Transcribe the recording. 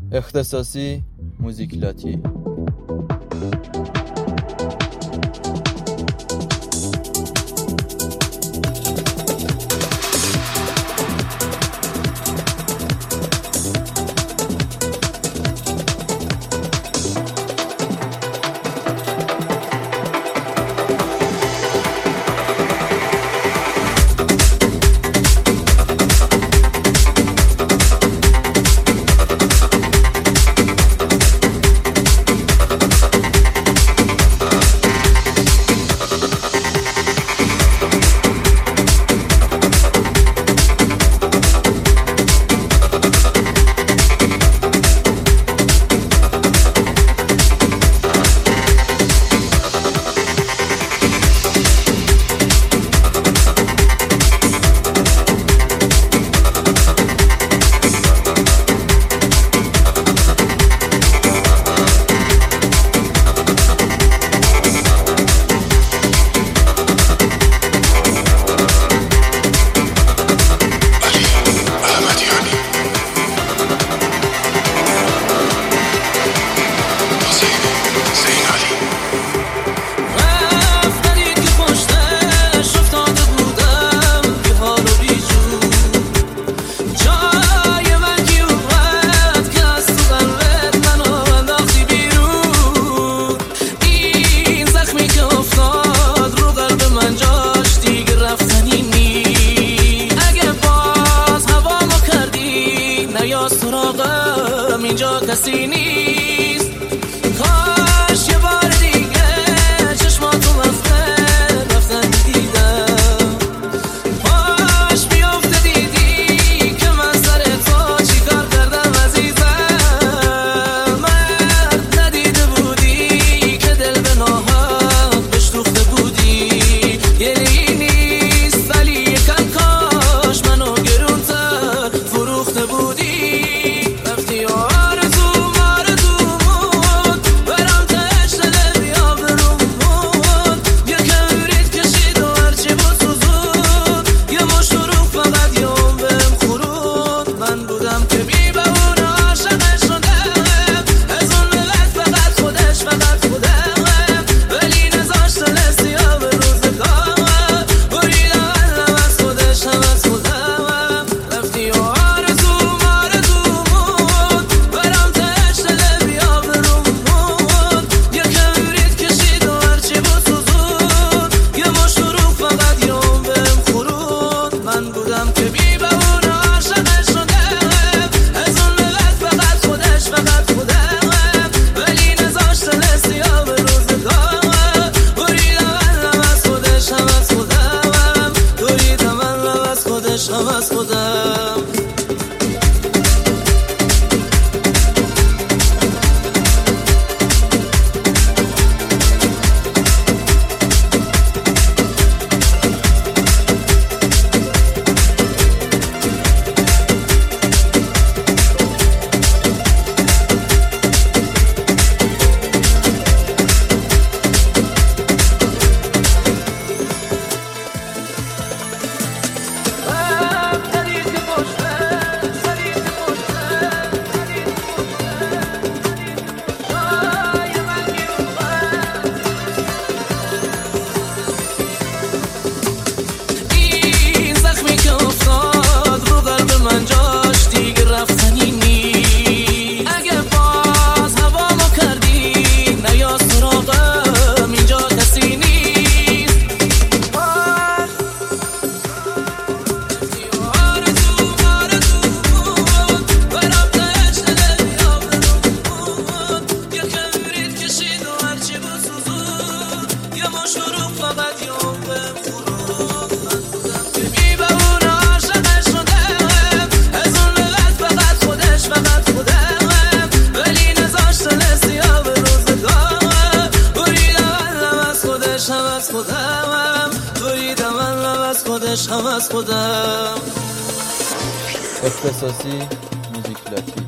اختصاصی موزیکلاتی. سراغم اینجا کسی نیست. کاش یه بار دیگه چشماتو رفتن دیدم. کاش بیافته دیدی که من سر تو چیکار کردم عزیزم. مرد ندیده بودی که دل به ناحق بهش دوخته بودی. گریه نیست ولی یکم کاش منو گرونتر فروخته بودی. هم از خودم خودش هم از خودم. اختصاصی موزیکلاتی.